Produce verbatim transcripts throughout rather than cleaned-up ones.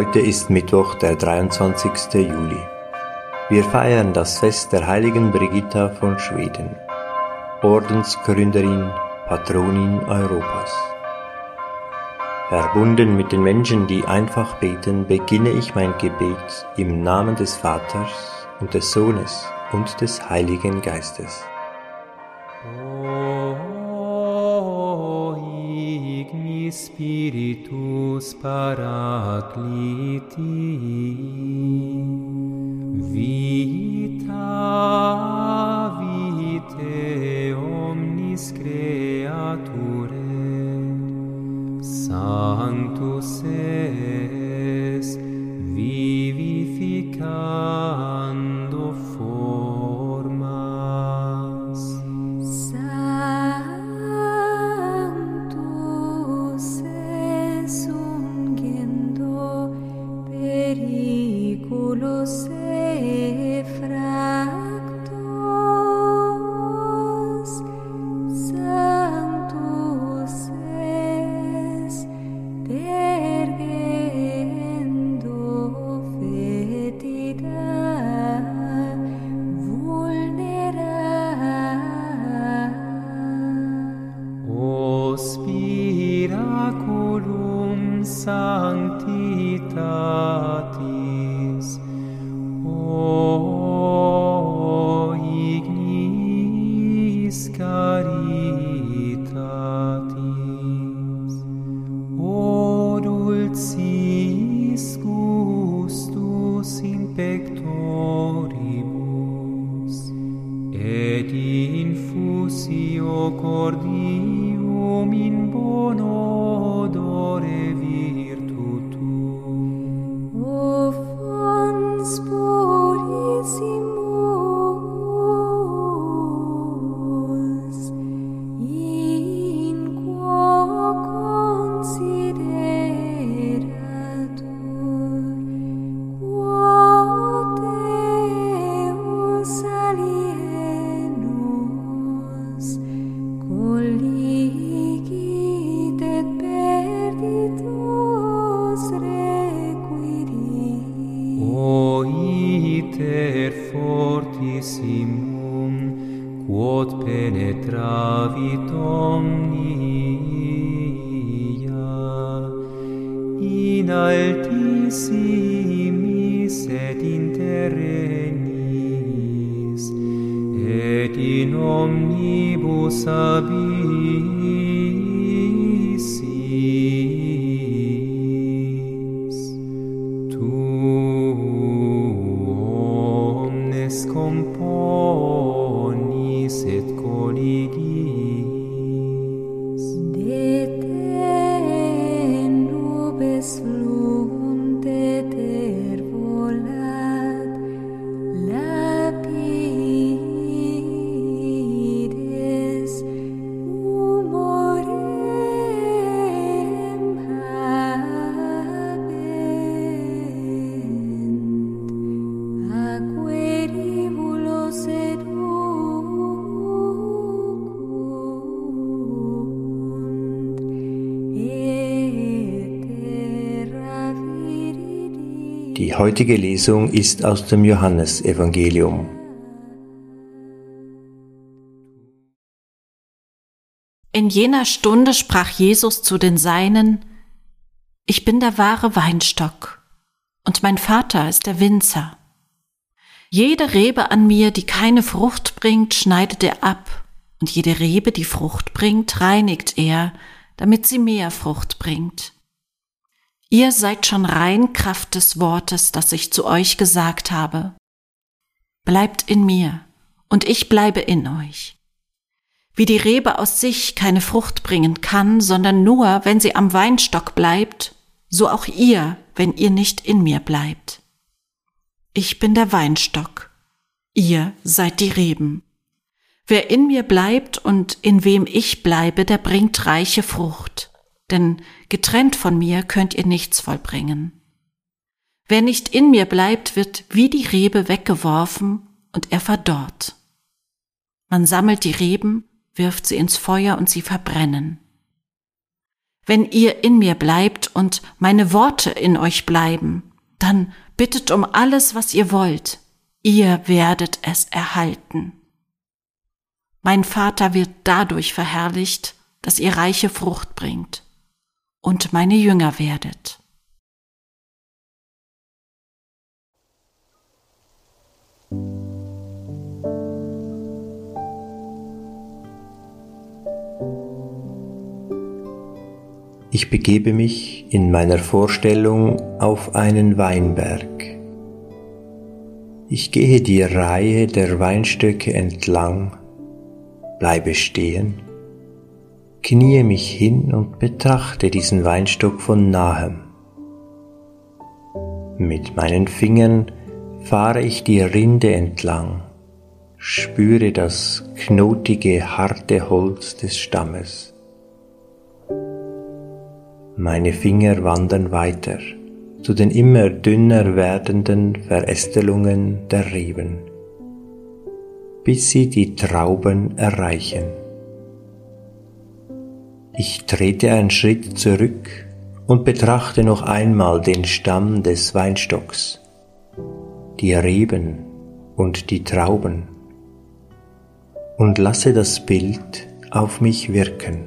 Heute ist Mittwoch, der dreiundzwanzigste Juli. Wir feiern das Fest der heiligen Brigitta von Schweden, Ordensgründerin, Patronin Europas. Verbunden mit den Menschen, die einfach beten, beginne ich mein Gebet im Namen des Vaters und des Sohnes und des Heiligen Geistes. O ignis Spiritus Parakliti, vita vitae omnis creaturae, Sanctus es vivificando formas. Sanctus es ungiendo periculos effractos. Sanctus es dergendo fetida vulnera. O spiraculum sanctitatis, o ignis caritatis, o dulcis gustus in pectoribus, et infusio cordium in bono odore virtutum. O fons purissimus, in quo consideratur, quod Deus alienus colligit et perditus requirit. O iter fortissimum, quod penetravit omnia, in altissimis et in terrenis, et in omnibus abyssis. Tu omnes componis et colligis. De te nubes fluunt et er volat, lapides humorem habent, aqueribulos educunt, et terra viridis. Die heutige Lesung ist aus dem Johannesevangelium. In jener Stunde sprach Jesus zu den Seinen: Ich bin der wahre Weinstock, und mein Vater ist der Winzer. Jede Rebe an mir, die keine Frucht bringt, schneidet er ab, und jede Rebe, die Frucht bringt, reinigt er, damit sie mehr Frucht bringt. Ihr seid schon rein Kraft des Wortes, das ich zu euch gesagt habe. Bleibt in mir, und ich bleibe in euch. Wie die Rebe aus sich keine Frucht bringen kann, sondern nur, wenn sie am Weinstock bleibt, so auch ihr, wenn ihr nicht in mir bleibt. Ich bin der Weinstock, ihr seid die Reben. Wer in mir bleibt und in wem ich bleibe, der bringt reiche Frucht, denn getrennt von mir könnt ihr nichts vollbringen. Wer nicht in mir bleibt, wird wie die Rebe weggeworfen und er verdorrt. Man sammelt die Reben, wirft sie ins Feuer und sie verbrennen. Wenn ihr in mir bleibt und meine Worte in euch bleiben, dann bittet um alles, was ihr wollt. Ihr werdet es erhalten. Mein Vater wird dadurch verherrlicht, dass ihr reiche Frucht bringt und meine Jünger werdet. Ich begebe mich in meiner Vorstellung auf einen Weinberg. Ich gehe die Reihe der Weinstöcke entlang, bleibe stehen, kniee mich hin und betrachte diesen Weinstock von nahem. Mit meinen Fingern fahre ich die Rinde entlang, spüre das knotige, harte Holz des Stammes. Meine Finger wandern weiter zu den immer dünner werdenden Verästelungen der Reben, bis sie die Trauben erreichen. Ich trete einen Schritt zurück und betrachte noch einmal den Stamm des Weinstocks, die Reben und die Trauben und lasse das Bild auf mich wirken.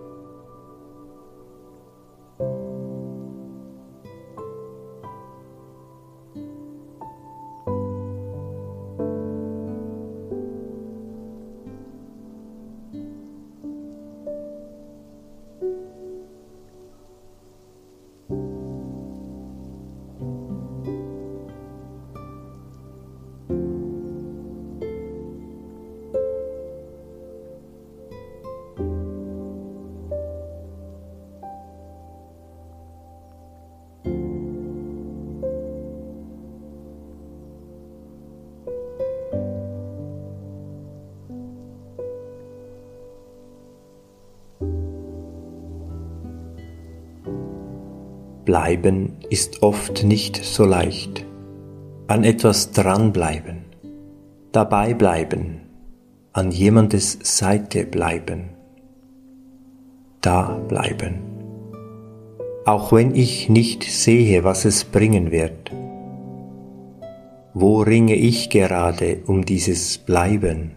Bleiben ist oft nicht so leicht. An etwas dranbleiben, dabei bleiben, an jemandes Seite bleiben, da bleiben. Auch wenn ich nicht sehe, was es bringen wird. Wo ringe ich gerade um dieses Bleiben?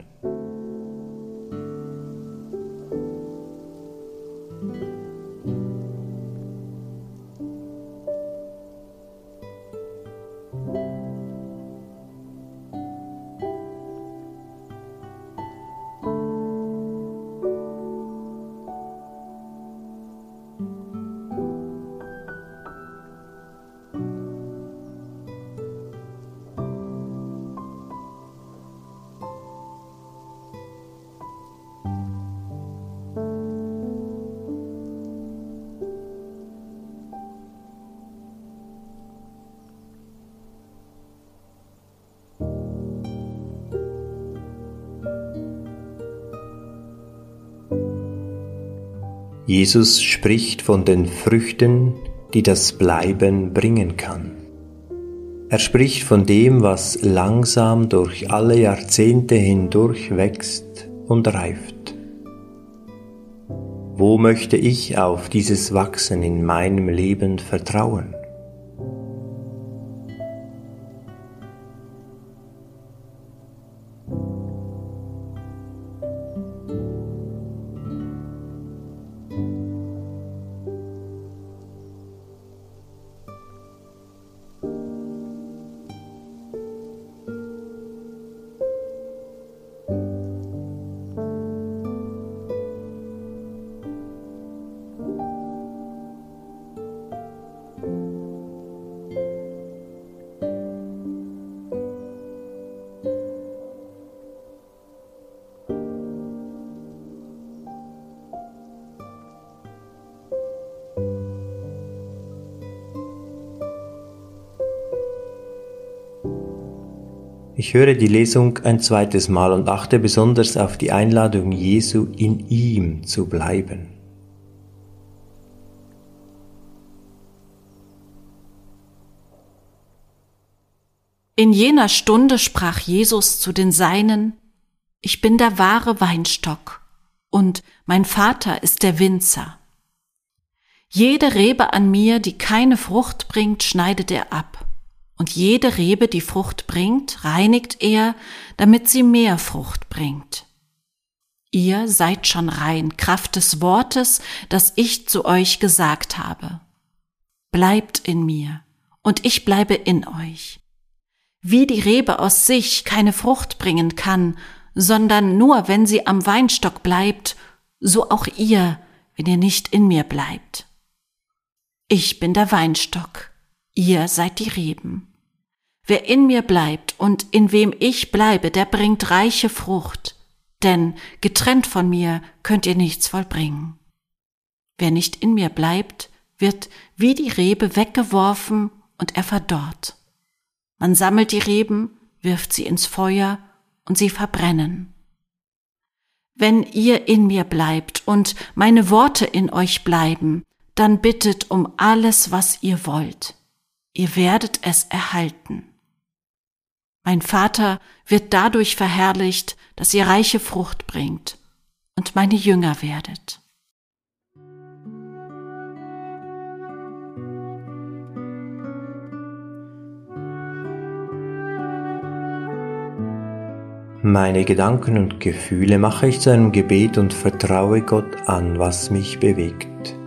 Jesus spricht von den Früchten, die das Bleiben bringen kann. Er spricht von dem, was langsam durch alle Jahrzehnte hindurch wächst und reift. Wo möchte ich auf dieses Wachsen in meinem Leben vertrauen? Ich höre die Lesung ein zweites Mal und achte besonders auf die Einladung Jesu, in ihm zu bleiben. In jener Stunde sprach Jesus zu den Seinen: Ich bin der wahre Weinstock und mein Vater ist der Winzer. Jede Rebe an mir, die keine Frucht bringt, schneidet er ab. Und jede Rebe, die Frucht bringt, reinigt er, damit sie mehr Frucht bringt. Ihr seid schon rein, Kraft des Wortes, das ich zu euch gesagt habe. Bleibt in mir, und ich bleibe in euch. Wie die Rebe aus sich keine Frucht bringen kann, sondern nur, wenn sie am Weinstock bleibt, so auch ihr, wenn ihr nicht in mir bleibt. Ich bin der Weinstock, ihr seid die Reben. Wer in mir bleibt und in wem ich bleibe, der bringt reiche Frucht, denn getrennt von mir könnt ihr nichts vollbringen. Wer nicht in mir bleibt, wird wie die Rebe weggeworfen und er verdorrt. Man sammelt die Reben, wirft sie ins Feuer und sie verbrennen. Wenn ihr in mir bleibt und meine Worte in euch bleiben, dann bittet um alles, was ihr wollt. Ihr werdet es erhalten. Mein Vater wird dadurch verherrlicht, dass ihr reiche Frucht bringt und meine Jünger werdet. Meine Gedanken und Gefühle mache ich zu einem Gebet und vertraue Gott an, was mich bewegt.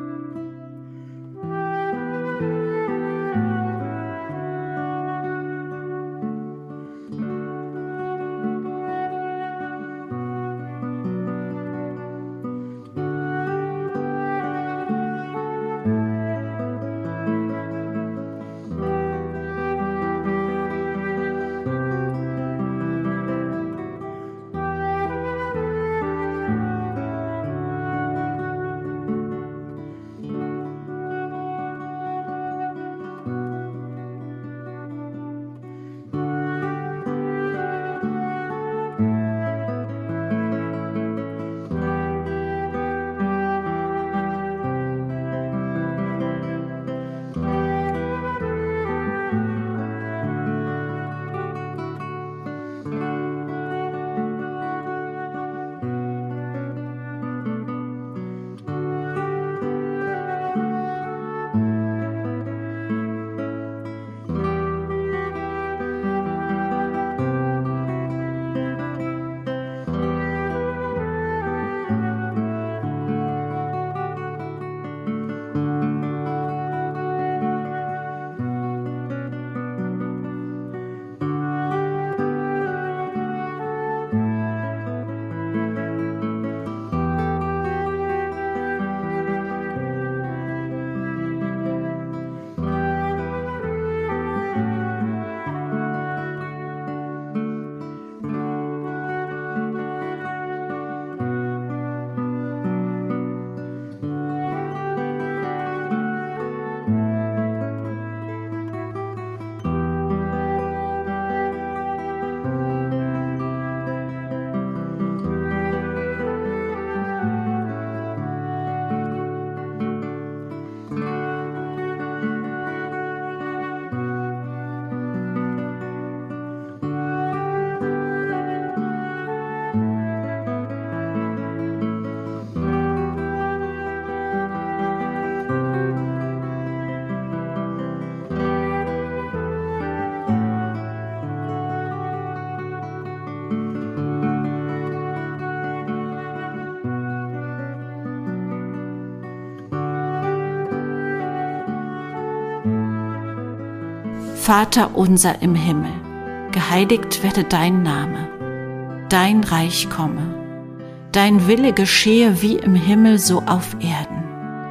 Vater unser im Himmel, geheiligt werde dein Name, dein Reich komme, dein Wille geschehe wie im Himmel so auf Erden.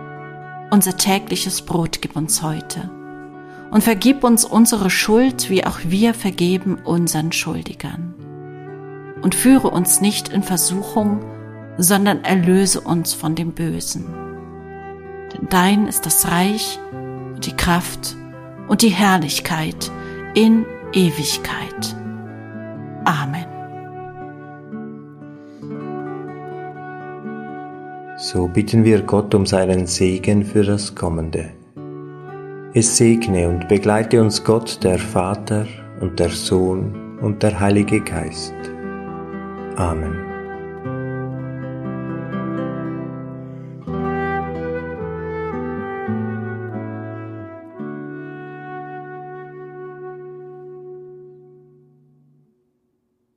Unser tägliches Brot gib uns heute und vergib uns unsere Schuld, wie auch wir vergeben unseren Schuldigern. Und führe uns nicht in Versuchung, sondern erlöse uns von dem Bösen. Denn dein ist das Reich und die Kraft und die Herrlichkeit in Ewigkeit. Amen. So bitten wir Gott um seinen Segen für das Kommende. Es segne und begleite uns Gott, der Vater und der Sohn und der Heilige Geist. Amen.